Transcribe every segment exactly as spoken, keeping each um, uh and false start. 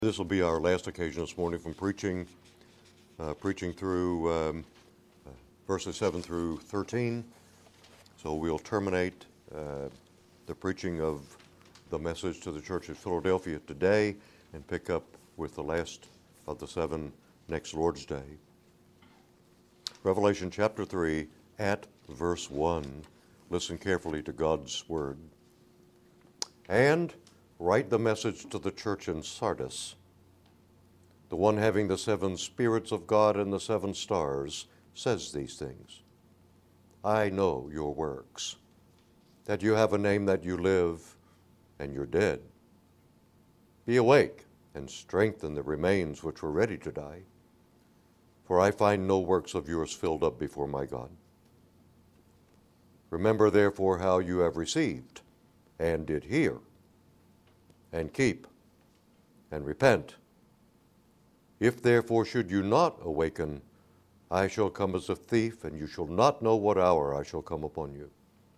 This will be our last occasion this morning from preaching, uh, preaching through um, uh, verses seven through thirteen. So we'll terminate uh, the preaching of the message to the church at Philadelphia today and pick up with the last of the seven next Lord's Day. Revelation chapter three at verse one. Listen carefully to God's word. And write the message to the church in Sardis, the one having the seven spirits of God and the seven stars, says these things. I know your works, that you have a name, that you live, and you're dead. Be awake and strengthen the remains which were ready to die, for I find no works of yours filled up before my God. Remember therefore how you have received and did hear, and keep, and repent. If therefore should you not awaken, I shall come as a thief, and you shall not know what hour I shall come upon you.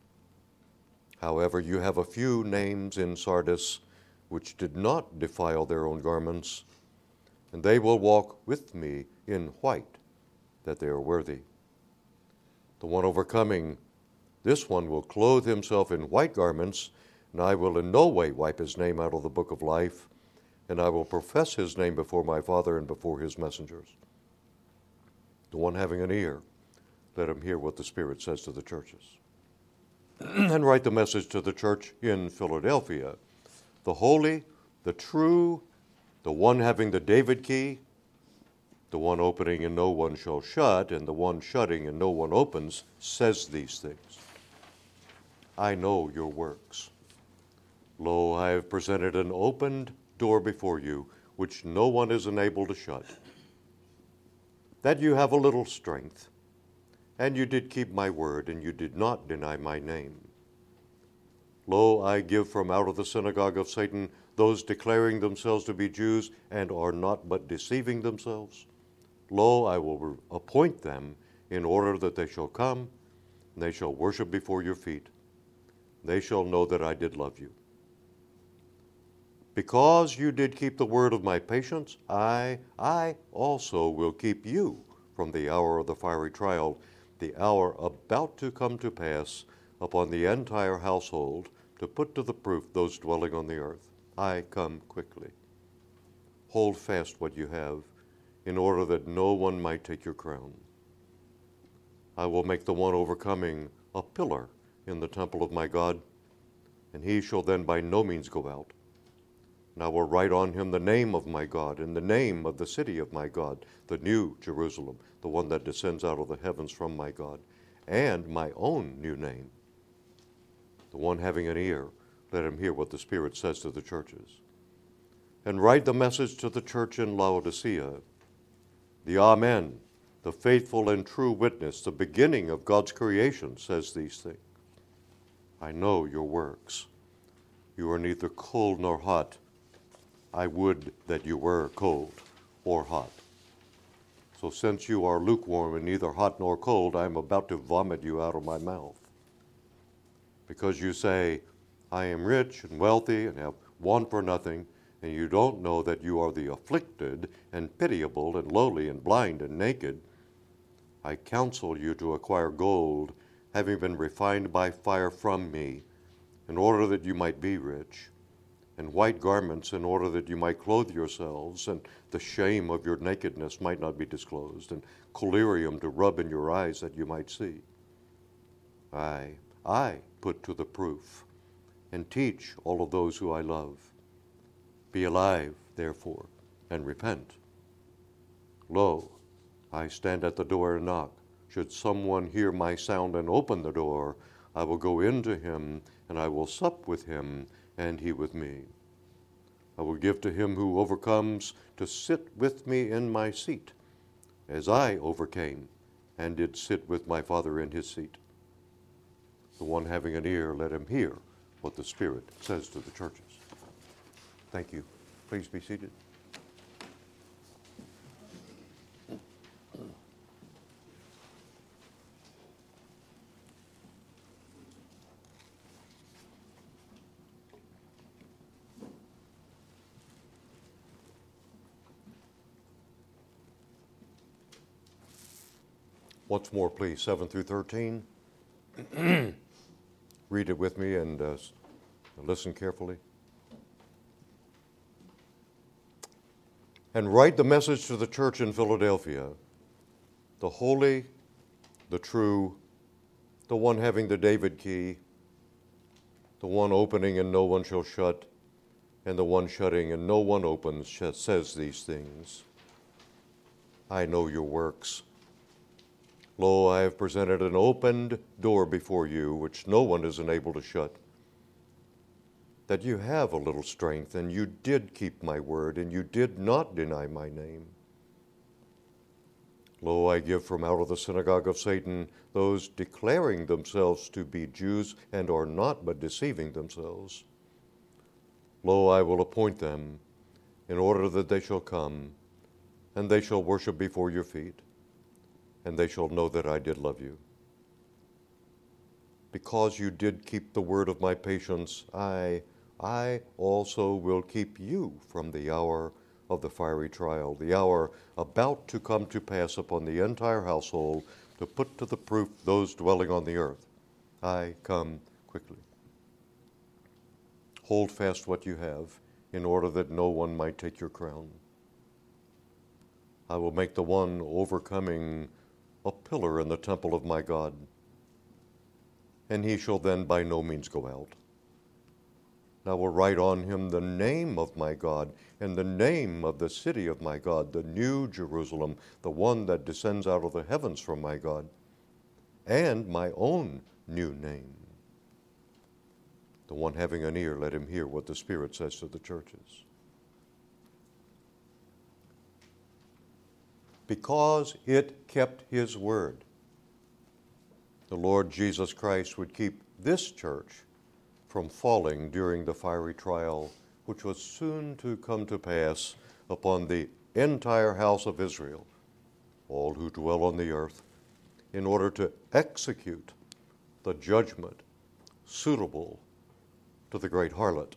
However, you have a few names in Sardis which did not defile their own garments, and they will walk with me in white, that they are worthy. The one overcoming, this one will clothe himself in white garments, and I will in no way wipe his name out of the book of life, and I will profess his name before my Father and before his messengers. The one having an ear, let him hear what the Spirit says to the churches. And write the message to the church in Philadelphia, the holy, the true, the one having the David key, the one opening and no one shall shut, and the one shutting and no one opens, says these things. I know your works. Lo, I have presented an opened door before you, which no one is enabled to shut. That you have a little strength, and you did keep my word, and you did not deny my name. Lo, I give from out of the synagogue of Satan those declaring themselves to be Jews, and are not, but deceiving themselves. Lo, I will appoint them in order that they shall come, and they shall worship before your feet. They shall know that I did love you. Because you did keep the word of my patience, I, I also will keep you from the hour of the fiery trial, the hour about to come to pass upon the entire household, to put to the proof those dwelling on the earth. I come quickly. Hold fast what you have, in order that no one might take your crown. I will make the one overcoming a pillar in the temple of my God, and he shall then by no means go out. And I will write on him the name of my God, and the name of the city of my God, the new Jerusalem, the one that descends out of the heavens from my God, and my own new name. The one having an ear, let him hear what the Spirit says to the churches. And write the message to the church in Laodicea, the Amen, the faithful and true witness, the beginning of God's creation, says these things. I know your works. You are neither cold nor hot. I would that you were cold or hot. So since you are lukewarm and neither hot nor cold, I am about to vomit you out of my mouth. Because you say, I am rich and wealthy and have want for nothing, and you don't know that you are the afflicted and pitiable and lowly and blind and naked, I counsel you to acquire gold, having been refined by fire from me, in order that you might be rich, and white garments in order that you might clothe yourselves, and the shame of your nakedness might not be disclosed, and collyrium to rub in your eyes that you might see. I, I put to the proof, and teach all of those who I love. Be alive, therefore, and repent. Lo, I stand at the door and knock. Should someone hear my sound and open the door, I will go into him, and I will sup with him, and he with me. I will give to him who overcomes to sit with me in my seat, as I overcame and did sit with my Father in his seat. The one having an ear, let him hear what the Spirit says to the churches. Thank you. Please be seated. Once more, please, seven through thirteen. Read it with me and uh, listen carefully. And write the message to the church in Philadelphia, the holy, the true, the one having the David key, the one opening and no one shall shut, and the one shutting and no one opens, says these things. I know your works. Lo, I have presented an opened door before you, which no one is enabled to shut. That you have a little strength, and you did keep my word, and you did not deny my name. Lo, I give from out of the synagogue of Satan those declaring themselves to be Jews and are not, but deceiving themselves. Lo, I will appoint them in order that they shall come, and they shall worship before your feet, and they shall know that I did love you. Because you did keep the word of my patience, I, I also will keep you from the hour of the fiery trial, the hour about to come to pass upon the entire household, to put to the proof those dwelling on the earth. I come quickly. Hold fast what you have, in order that no one might take your crown. I will make the one overcoming a pillar in the temple of my God, and he shall then by no means go out. And I will write on him the name of my God, and the name of the city of my God, the new Jerusalem, the one that descends out of the heavens from my God, and my own new name. The one having an ear, let him hear what the Spirit says to the churches. Because it kept his word, the Lord Jesus Christ would keep this church from falling during the fiery trial, which was soon to come to pass upon the entire house of Israel, all who dwell on the earth, in order to execute the judgment suitable to the great harlot.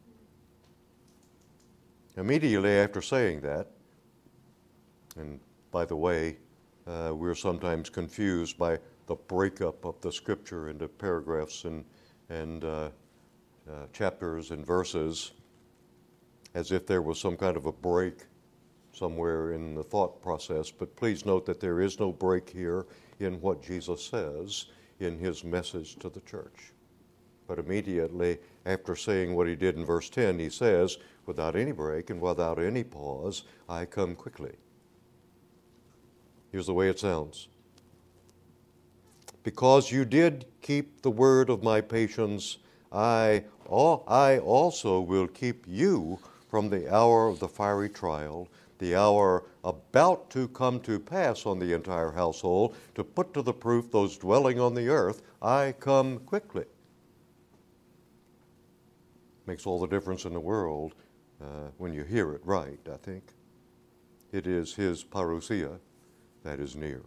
Immediately after saying that, and by the way, uh, we're sometimes confused by the breakup of the scripture into paragraphs and, and uh, uh, chapters and verses, as if there was some kind of a break somewhere in the thought process. But please note that there is no break here in what Jesus says in his message to the church. But immediately after saying what he did in verse ten, he says, without any break and without any pause, I come quickly. Here's the way it sounds. Because you did keep the word of my patience, I, I also will keep you from the hour of the fiery trial, the hour about to come to pass on the entire household, to put to the proof those dwelling on the earth. I come quickly. Makes all the difference in the world uh, when you hear it right, I think. It is his parousia that is near.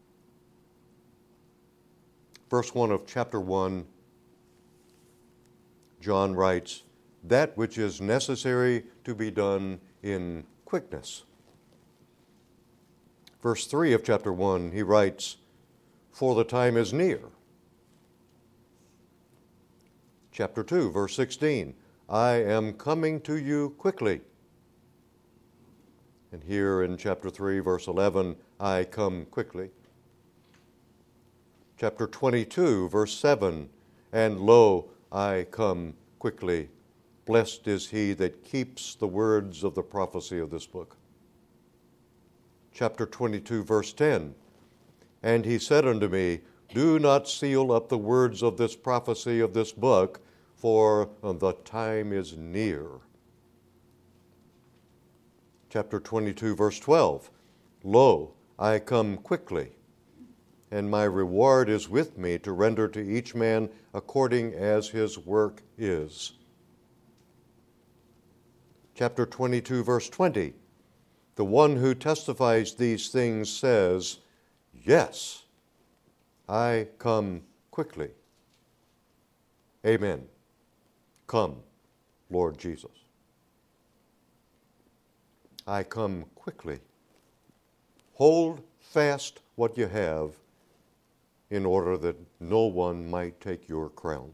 Verse one of chapter one, John writes, that which is necessary to be done in quickness. Verse three of chapter one, he writes, for the time is near. Chapter two, verse sixteen, I am coming to you quickly. And here in chapter three, verse eleven, I come quickly. Chapter twenty-two, verse seven, and lo, I come quickly. Blessed is he that keeps the words of the prophecy of this book. Chapter twenty-two, verse ten, and he said unto me, do not seal up the words of this prophecy of this book, for the time is near. Chapter twenty-two, verse twelve, lo, I come quickly, and my reward is with me to render to each man according as his work is. Chapter twenty-two, verse twenty, the one who testifies these things says, yes, I come quickly. Amen. Come, Lord Jesus. I come quickly. Hold fast what you have, in order that no one might take your crown.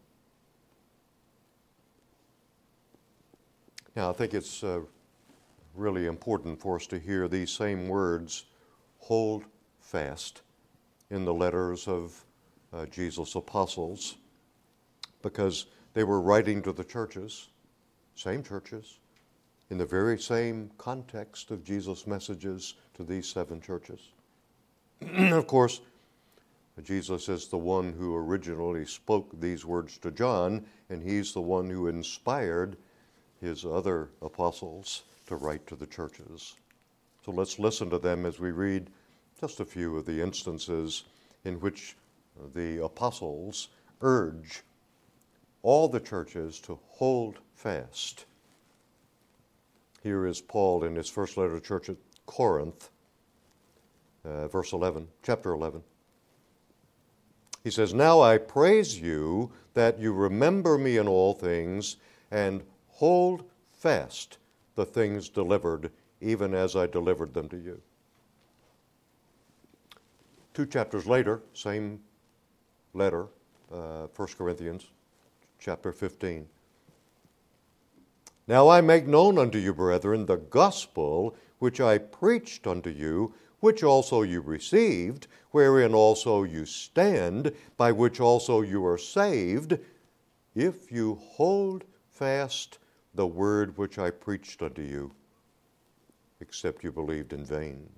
Now, I think it's uh, really important for us to hear these same words, hold fast, in the letters of uh, Jesus' apostles, because they were writing to the churches, same churches, in the very same context of Jesus' messages to these seven churches. Of course, Jesus is the one who originally spoke these words to John, and he's the one who inspired his other apostles to write to the churches. So let's listen to them as we read just a few of the instances in which the apostles urge all the churches to hold fast. Here is Paul in his first letter to the church at Corinth, uh, verse eleven, chapter eleven. He says, "Now I praise you that you remember me in all things and hold fast the things delivered, even as I delivered them to you." Two chapters later, same letter, uh, First Corinthians, chapter fifteen. "Now I make known unto you, brethren, the gospel which I preached unto you, which also you received, wherein also you stand, by which also you are saved, if you hold fast the word which I preached unto you, except you believed in vain."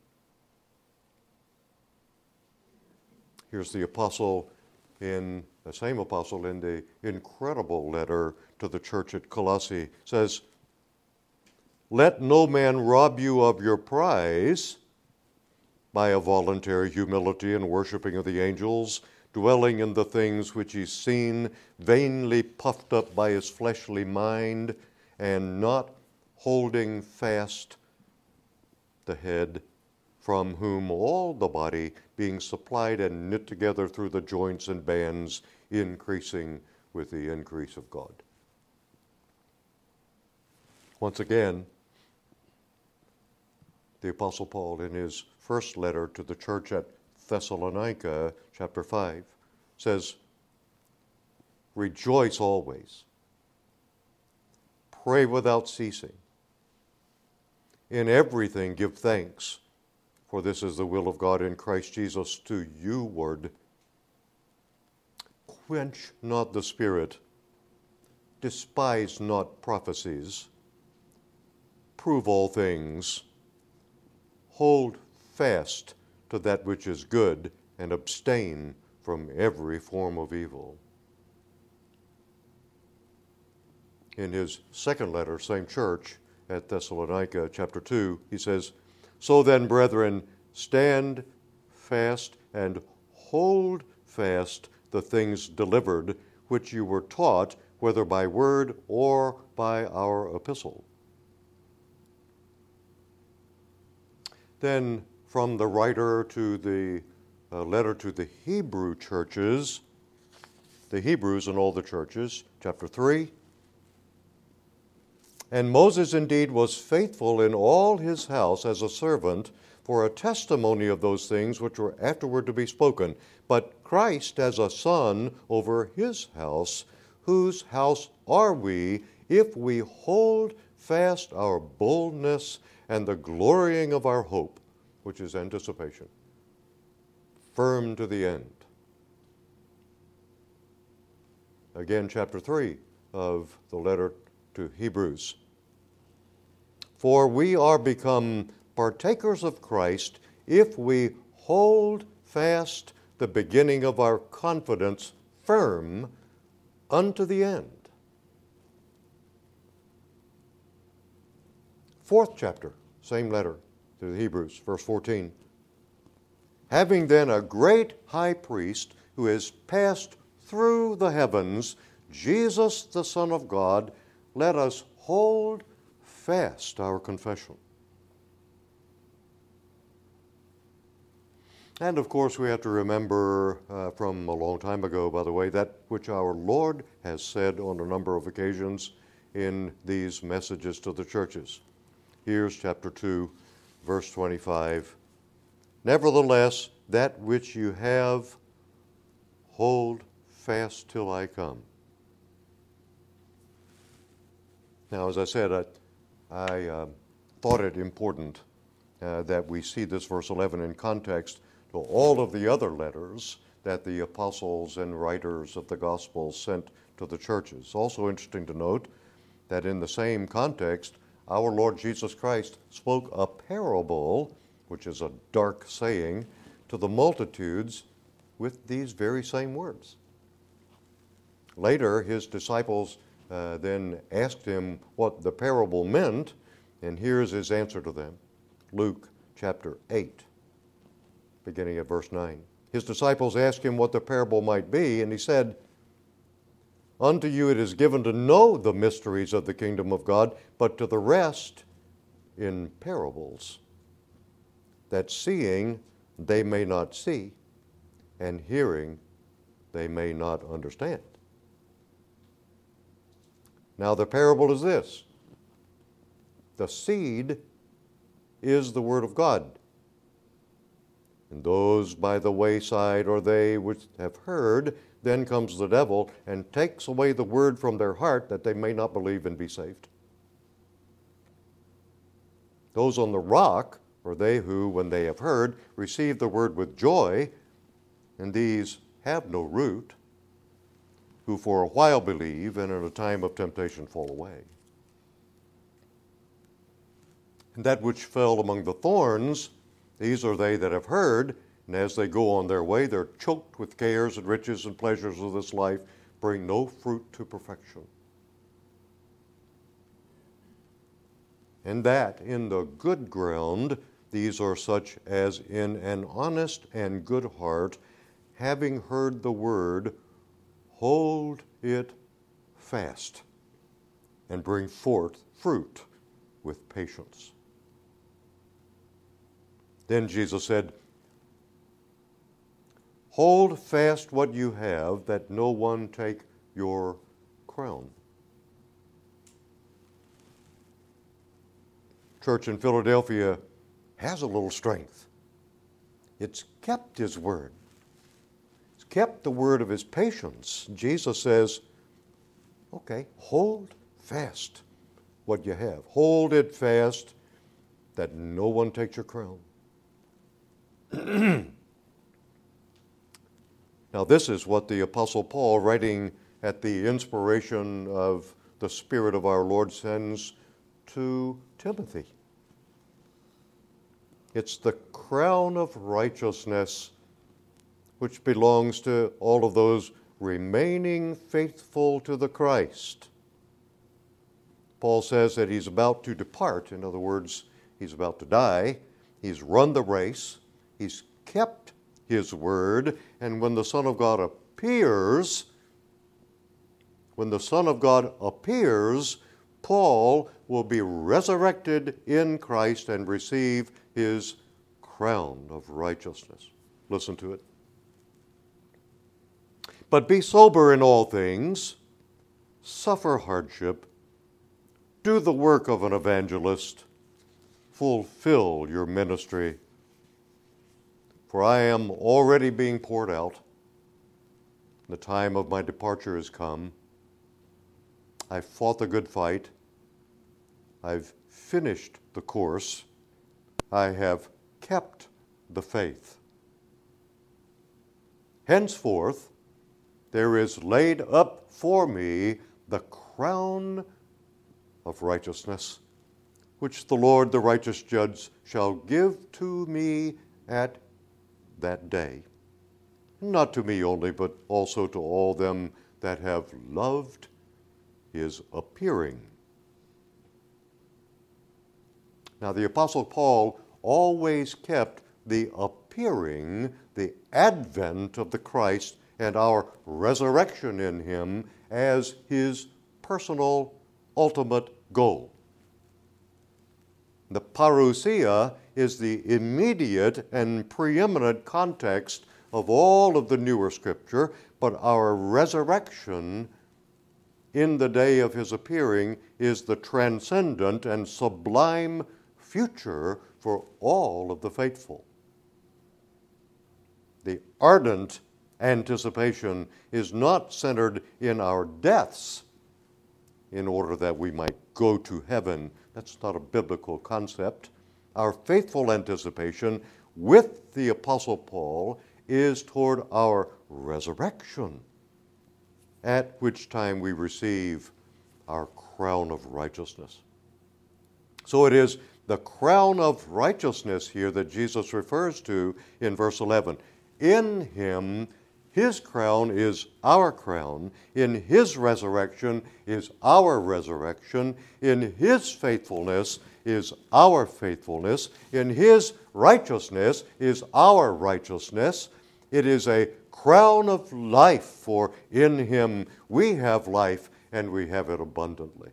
Here's the apostle in, the same apostle in the incredible letter to the church at Colossae, says, "Let no man rob you of your prize by a voluntary humility and worshiping of the angels, dwelling in the things which he's seen, vainly puffed up by his fleshly mind, and not holding fast the head, from whom all the body, being supplied and knit together through the joints and bands, increasing with the increase of God." Once again, the Apostle Paul, in his first letter to the church at Thessalonica, chapter five, says, "Rejoice always. Pray without ceasing. In everything give thanks, for this is the will of God in Christ Jesus to you ward. Quench not the spirit, despise not prophecies, prove all things, hold fast to that which is good, and abstain from every form of evil." In his second letter, same church at Thessalonica, chapter two, he says, "So then, brethren, stand fast and hold fast the things delivered, which you were taught, whether by word or by our epistle." Then from the writer to the uh, letter to the Hebrew churches, the Hebrews and all the churches, chapter three, "And Moses indeed was faithful in all his house as a servant for a testimony of those things which were afterward to be spoken, but Christ as a son over his house, whose house are we, if we hold fast our boldness and the glorying of our hope," which is anticipation, "firm to the end." Again, chapter three of the letter to Hebrews. "For we are become partakers of Christ if we hold fast the beginning of our confidence firm unto the end." Fourth chapter, same letter to the Hebrews, verse fourteen. "Having then a great high priest who has passed through the heavens, Jesus the Son of God, let us hold fast our confession." And of course, we have to remember uh, from a long time ago, by the way, that which our Lord has said on a number of occasions in these messages to the churches. Here's chapter two, verse twenty-five. "Nevertheless, that which you have hold fast till I come. Now, as I said, I, I uh, thought it important uh, that we see this verse eleven in context to all of the other letters that the apostles and writers of the Gospels sent to the churches. Also interesting to note that in the same context, our Lord Jesus Christ spoke a parable, which is a dark saying, to the multitudes with these very same words. Later, his disciples uh, then asked him what the parable meant, and here's his answer to them. Luke chapter eight, beginning at verse nine. His disciples asked him what the parable might be, and he said, "Unto you it is given to know the mysteries of the kingdom of God, but to the rest in parables, that seeing they may not see, and hearing they may not understand." Now the parable is this. The seed is the word of God. And those by the wayside are they which have heard. Then comes the devil and takes away the word from their heart, that they may not believe and be saved. Those on the rock are they who, when they have heard, receive the word with joy, and these have no root, who for a while believe, and in a time of temptation fall away. And that which fell among the thorns, these are they that have heard, and as they go on their way, they're choked with cares and riches and pleasures of this life, bring no fruit to perfection. And that in the good ground, these are such as in an honest and good heart, having heard the word, hold it fast, and bring forth fruit with patience. Then Jesus said, hold fast what you have, that no one take your crown. Church in Philadelphia has a little strength. It's kept his word. It's kept the word of his patience. Jesus says, okay, hold fast what you have. Hold it fast that no one takes your crown. Now, this is what the Apostle Paul, writing at the inspiration of the Spirit of our Lord, sends to Timothy. It's the crown of righteousness which belongs to all of those remaining faithful to the Christ. Paul says that he's about to depart. In other words, he's about to die. He's run the race. He's kept his word. And when the Son of God appears, when the Son of God appears, Paul will be resurrected in Christ and receive his crown of righteousness. Listen to it. But be sober in all things, suffer hardship, do the work of an evangelist, fulfill your ministry. For I am already being poured out. The time of my departure has come. I've fought the good fight. I've finished the course. I have kept the faith. Henceforth, there is laid up for me the crown of righteousness, which the Lord, the righteous judge, shall give to me at that day. Not to me only, but also to all them that have loved his appearing. Now, the Apostle Paul always kept the appearing, the advent of the Christ, and our resurrection in him as his personal ultimate goal. The parousia is the immediate and preeminent context of all of the newer Scripture, but our resurrection in the day of his appearing is the transcendent and sublime future for all of the faithful. The ardent anticipation is not centered in our deaths in order that we might go to heaven. That's not a biblical concept. Our faithful anticipation with the Apostle Paul is toward our resurrection, at which time we receive our crown of righteousness. So it is the crown of righteousness here that Jesus refers to in verse eleven. In him, his crown is our crown. In his resurrection is our resurrection. In his faithfulness is our faithfulness. In his righteousness is our righteousness. It is a crown of life, for in him we have life and we have it abundantly.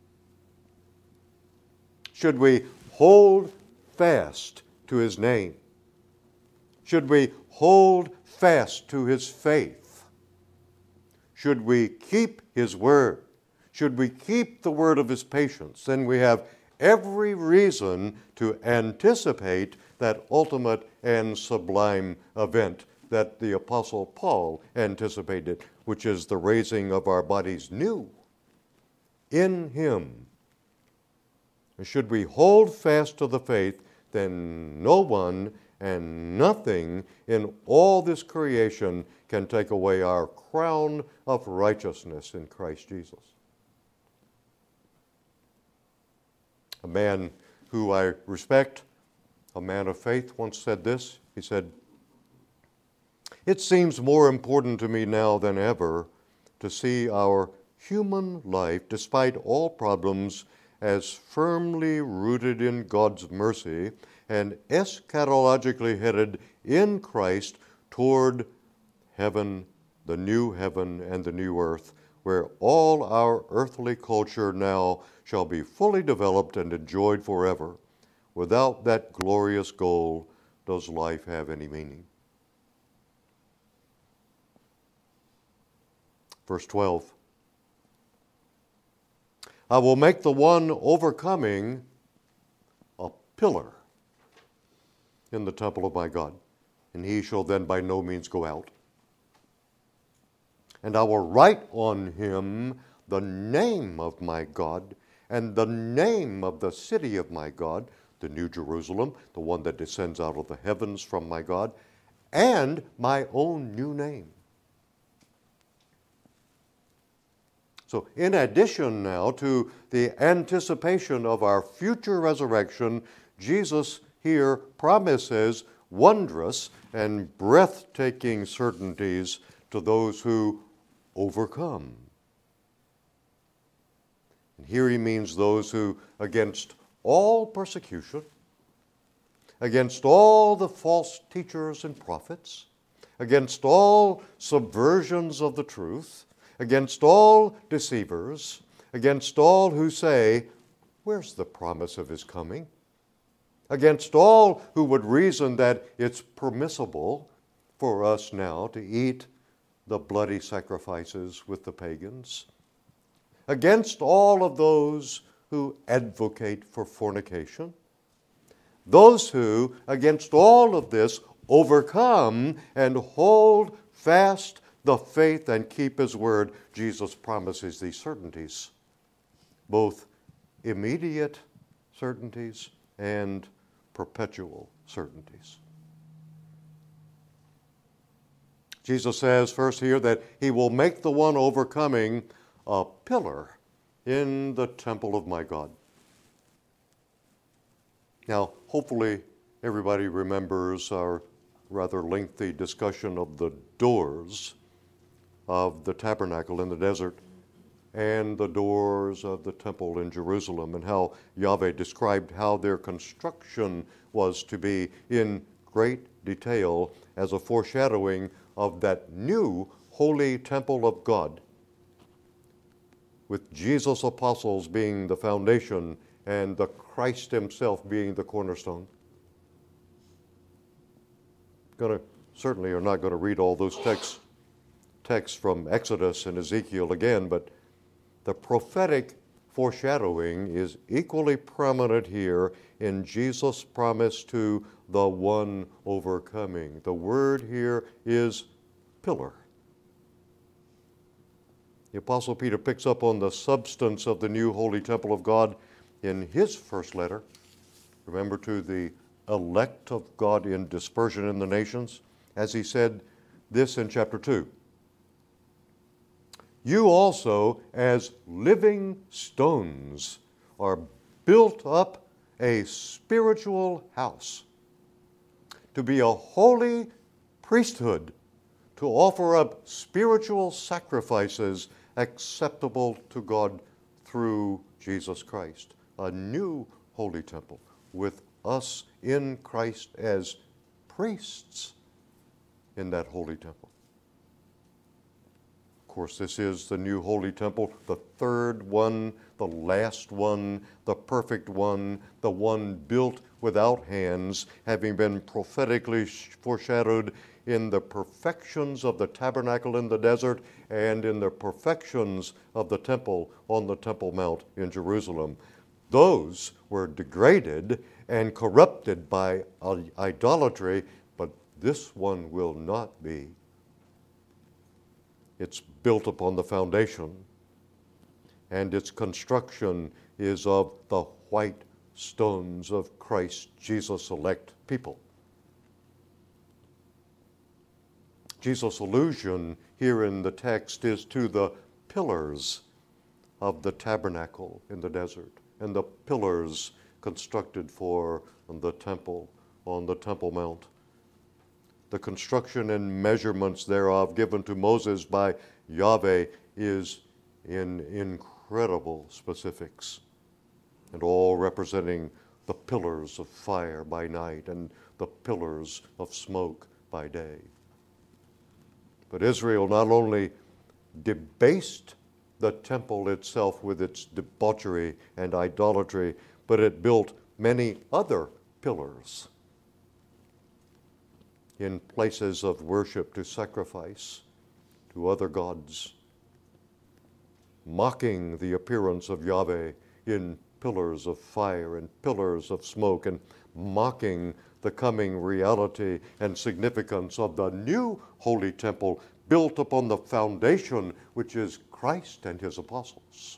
Should we hold fast to his name? Should we hold fast to his faith? Should we keep his word? Should we keep the word of his patience? Then we have every reason to anticipate that ultimate and sublime event that the Apostle Paul anticipated, which is the raising of our bodies new in him. Should we hold fast to the faith, then no one and nothing in all this creation can take away our crown of righteousness in Christ Jesus. A man who I respect, a man of faith, once said this. He said, "It seems more important to me now than ever to see our human life, despite all problems, as firmly rooted in God's mercy and eschatologically headed in Christ toward heaven, the new heaven and the new earth, where all our earthly culture now shall be fully developed and enjoyed forever. Without that glorious goal, does life have any meaning?" Verse twelve. "I will make the one overcoming a pillar in the temple of my God, and he shall then by no means go out. And I will write on him the name of my God and the name of the city of my God, the New Jerusalem, the one that descends out of the heavens from my God, and my own new name." So in addition now to the anticipation of our future resurrection, Jesus here promises wondrous and breathtaking certainties to those who overcome. And here he means those who, against all persecution, against all the false teachers and prophets, against all subversions of the truth, against all deceivers, against all who say, "Where's the promise of his coming?" Against all who would reason that it's permissible for us now to eat the bloody sacrifices with the pagans. Against all of those who advocate for fornication. Those who, against all of this, overcome and hold fast the faith and keep his word, Jesus promises these certainties, both immediate certainties and perpetual certainties. Jesus says first here that he will make the one overcoming a pillar in the temple of my God. Now, hopefully everybody remembers our rather lengthy discussion of the doors of the tabernacle in the desert and the doors of the temple in Jerusalem, and how Yahweh described how their construction was to be in great detail as a foreshadowing of that new holy temple of God, with Jesus' apostles being the foundation and the Christ himself being the cornerstone. Gonna, certainly are not going to read all those texts texts from Exodus and Ezekiel again, but the prophetic foreshadowing is equally prominent here in Jesus' promise to the one overcoming. The word here is pillar. The Apostle Peter picks up on the substance of the new holy temple of God in his first letter. Remember, to the elect of God in dispersion in the nations, as he said this in chapter two. You also, as living stones, are built up a spiritual house, to be a holy priesthood, to offer up spiritual sacrifices acceptable to God through Jesus Christ. A new holy temple with us in Christ as priests in that holy temple. Of course, this is the new holy temple, the third one, the last one, the perfect one, the one built without hands, having been prophetically foreshadowed in the perfections of the tabernacle in the desert and in the perfections of the temple on the Temple Mount in Jerusalem. Those were degraded and corrupted by idolatry, but this one will not be. It's built upon the foundation, and its construction is of the white stones of Christ Jesus' elect people. Jesus' allusion here in the text is to the pillars of the tabernacle in the desert and the pillars constructed for the temple on the Temple Mount. The construction and measurements thereof given to Moses by Yahweh is in incredible specifics, and all representing the pillars of fire by night and the pillars of smoke by day. But Israel not only debased the temple itself with its debauchery and idolatry, but it built many other pillars in places of worship to sacrifice to other gods, mocking the appearance of Yahweh in pillars of fire and pillars of smoke, and mocking the coming reality and significance of the new holy temple built upon the foundation which is Christ and his apostles.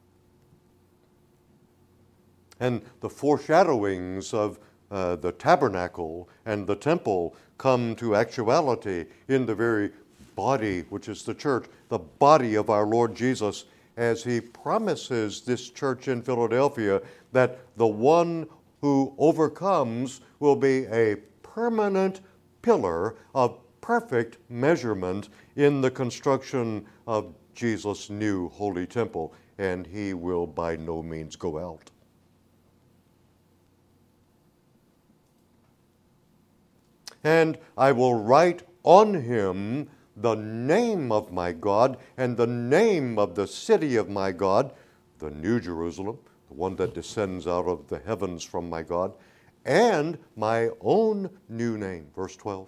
And the foreshadowings of uh, the tabernacle and the temple come to actuality in the very body, which is the church, the body of our Lord Jesus, as he promises this church in Philadelphia that the one who overcomes will be a permanent pillar of perfect measurement in the construction of Jesus' new holy temple, and he will by no means go out. And I will write on him the name of my God and the name of the city of my God, the New Jerusalem, the one that descends out of the heavens from my God, and my own new name. Verse twelve.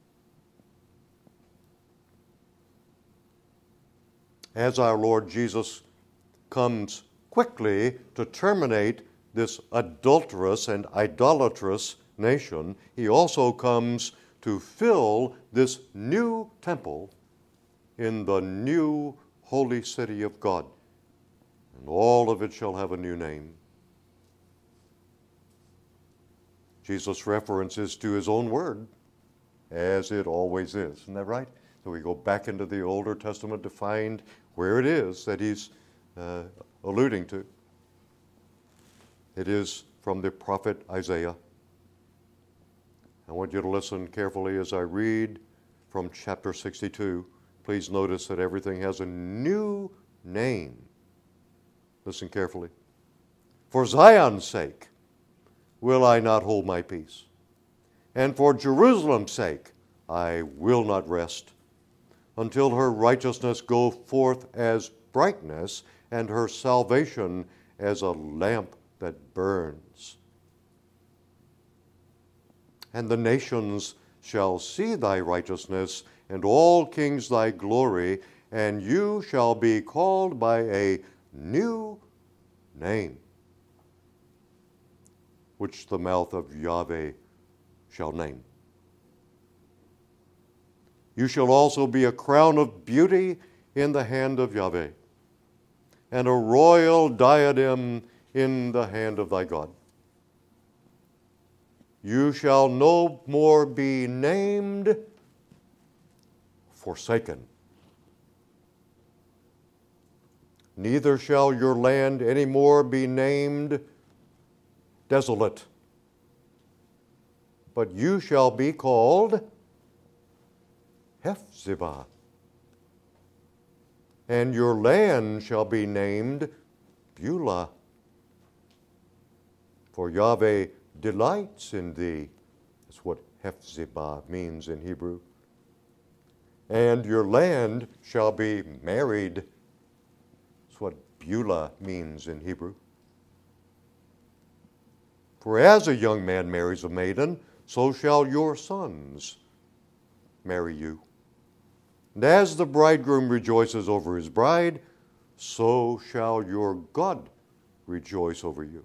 As our Lord Jesus comes quickly to terminate this adulterous and idolatrous nation, he also comes to fill this new temple in the new holy city of God. And all of it shall have a new name. Jesus references to his own word, as it always is. Isn't that right? So we go back into the Older Testament to find where it is that he's uh, alluding to. It is from the prophet Isaiah. I want you to listen carefully as I read from chapter sixty-two. Please notice that everything has a new name. Listen carefully. For Zion's sake will I not hold my peace, and for Jerusalem's sake I will not rest, until her righteousness go forth as brightness, and her salvation as a lamp that burns. And the nations shall see thy righteousness, and all kings thy glory, and you shall be called by a new name, which the mouth of Yahweh shall name. You shall also be a crown of beauty in the hand of Yahweh, and a royal diadem in the hand of thy God. You shall no more be named forsaken, neither shall your land any more be named desolate, but you shall be called Hephzibah, and your land shall be named Beulah, for Yahweh delights in thee. That's what Hephzibah means in Hebrew. And your land shall be married. That's what Beulah means in Hebrew. For as a young man marries a maiden, so shall your sons marry you. And as the bridegroom rejoices over his bride, so shall your God rejoice over you.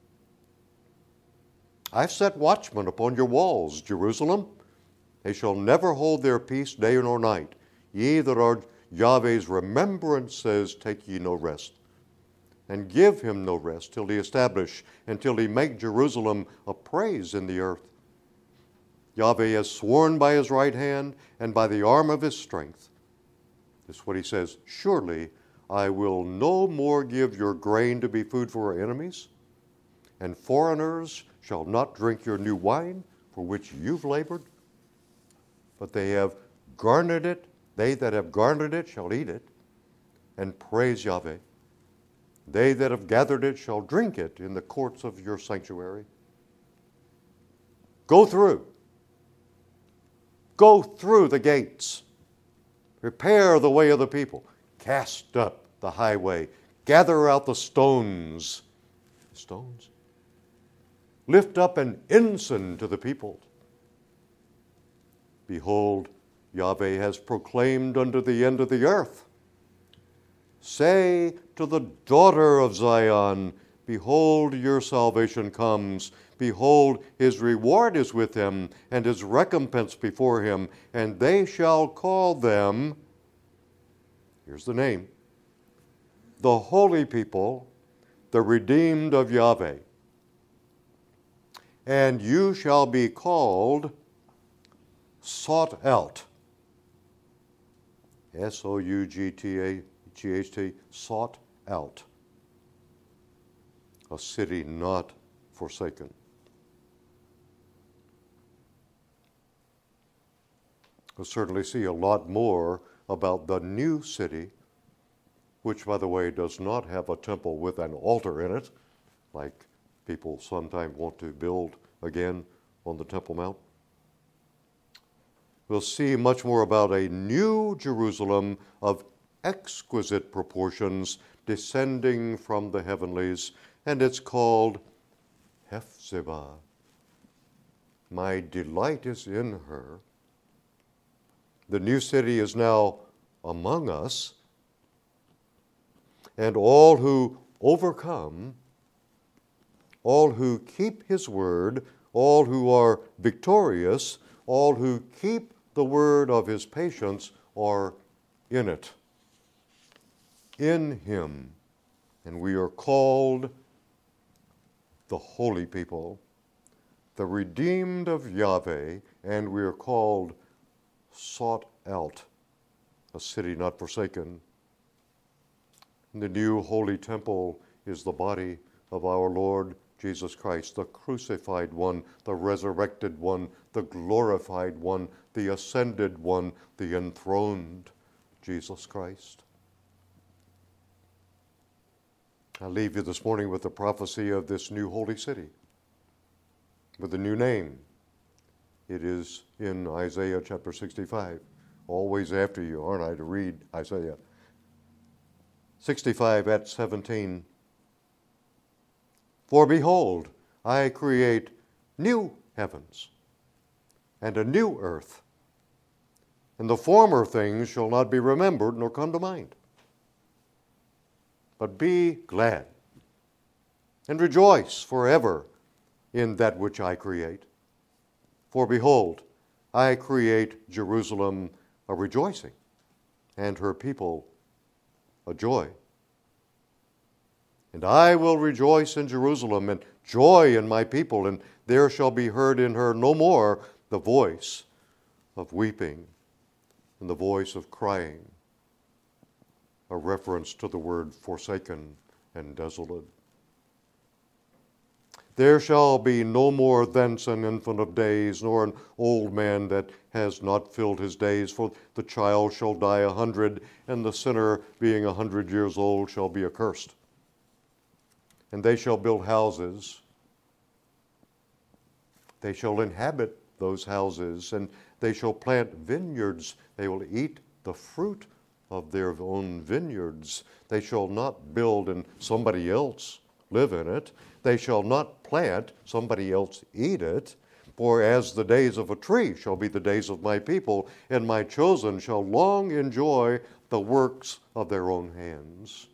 I've set watchmen upon your walls, Jerusalem. They shall never hold their peace day nor night. Ye that are Yahweh's remembrance says, take ye no rest. And give him no rest till he establish, until he make Jerusalem a praise in the earth. Yahweh has sworn by his right hand and by the arm of his strength. This is what he says, surely I will no more give your grain to be food for our enemies, and foreigners shall not drink your new wine for which you've labored, but they have garnered it, they that have garnered it shall eat it, and praise Yahweh. They that have gathered it shall drink it in the courts of your sanctuary. Go through. Go through the gates. Prepare the way of the people. Cast up the highway. Gather out the stones. Stones? Lift up an ensign to the people. Behold, Yahweh has proclaimed unto the end of the earth. Say to the daughter of Zion, behold, your salvation comes. Behold, his reward is with him, and his recompense before him, and they shall call them, here's the name, the holy people, the redeemed of Yahweh. And you shall be called sought out. S O U G T A G H T, sought out. A city not forsaken. We'll certainly see a lot more about the new city, which, by the way, does not have a temple with an altar in it, like people sometimes want to build again on the Temple Mount. We'll see much more about a new Jerusalem of exquisite proportions descending from the heavenlies, and it's called Hephzibah. My delight is in her. The new city is now among us, and all who overcome, all who keep his word, all who are victorious, all who keep the word of his patience are in it, in him. And we are called the holy people, the redeemed of Yahweh, and we are called sought out, a city not forsaken. The new holy temple is the body of our Lord Jesus Christ, the crucified one, the resurrected one, the glorified one, the ascended one, the enthroned Jesus Christ. I leave you this morning with the prophecy of this new holy city, with a new name. It is in Isaiah chapter sixty-five. Always after you, aren't I, to read Isaiah? sixty-five at seventeen. For behold, I create new heavens and a new earth, and the former things shall not be remembered nor come to mind. But be glad and rejoice forever in that which I create. For behold, I create Jerusalem a rejoicing, and her people a joy. And I will rejoice in Jerusalem, and joy in my people, and there shall be heard in her no more the voice of weeping and the voice of crying, a reference to the word forsaken and desolate. There shall be no more thence an infant of days, nor an old man that has not filled his days. For the child shall die a hundred, and the sinner, being a hundred years old, shall be accursed. And they shall build houses. They shall inhabit those houses, and they shall plant vineyards. They will eat the fruit of their own vineyards. They shall not build and somebody else live in it. They shall not plant, somebody else eat it. For as the days of a tree shall be the days of my people, and my chosen shall long enjoy the works of their own hands.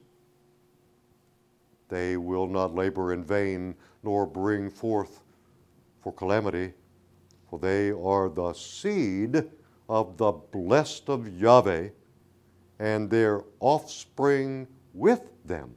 They will not labor in vain, nor bring forth for calamity, for they are the seed of the blessed of Yahweh, and their offspring with them.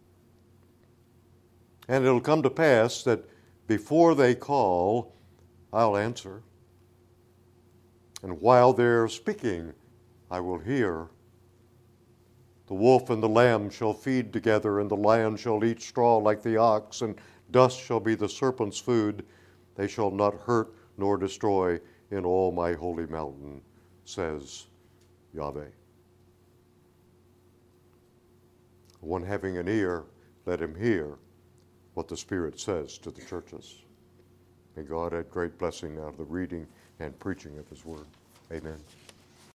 And it'll come to pass that before they call, I'll answer. And while they're speaking, I will hear. The wolf and the lamb shall feed together, and the lion shall eat straw like the ox, and dust shall be the serpent's food. They shall not hurt nor destroy in all my holy mountain, says Yahweh. One having an ear, let him hear what the Spirit says to the churches. May God add great blessing out of the reading and preaching of His Word. Amen.